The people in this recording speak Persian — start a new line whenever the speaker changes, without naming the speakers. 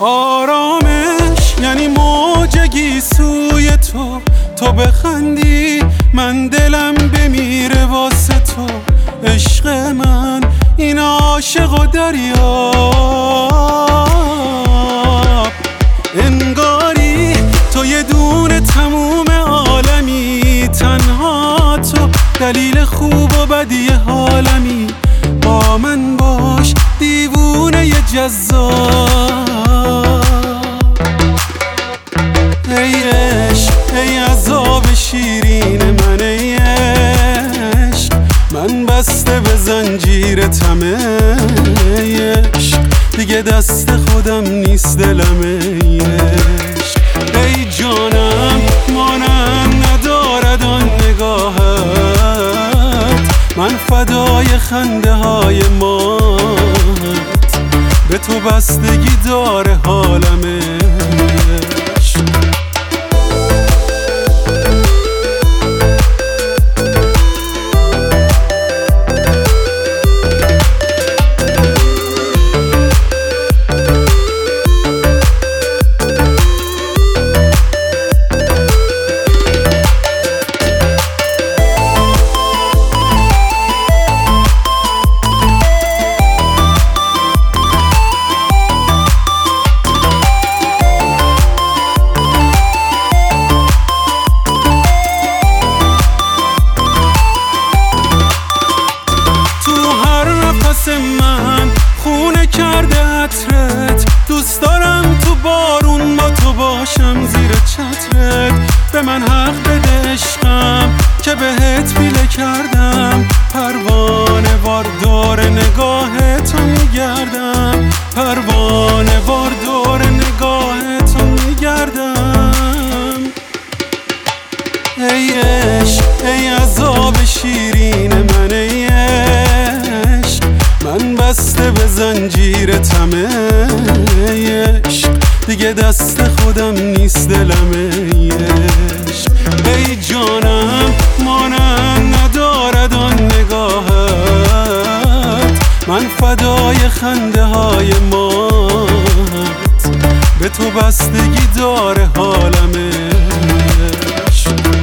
آرامش یعنی موجگی سوی تو بخندی من دلم بمیره واسه تو. عشق من این عاشق و دریاب، انگاری تو یه دونه تموم عالمی، تنها تو دلیل خوب و بدی حالمی. با من باش دیوونه ی جذاب، ای عشق ای عذاب شیرین من، ای عشق من بسته به زنجیر طمع. ای عشق دیگه دست خودم نیست دلم. ای عشق ای جانم مانم ندارد آن نگاهت، من فدای خنده های مات، به تو بستگی داره حالم. عشق من خونه کرده عطرت، دوست دارم تو بارون با تو باشم زیر چترت. به من حق بده عشقم که بهت پیله کردم، پروانه وار دور نگاه تو میگردم، پروانه وار دور نگاه تو میگردم. ای عشق ای عذاب شیرین من، ای عشق من بسته به زنجیر طمع. ای عشق دیگه دست خودم نیست دلم. ای عشق ای جانم مانم ندارد آن نگاهت، من فدای خنده های مات، به تو بستگی داره حالم. عشق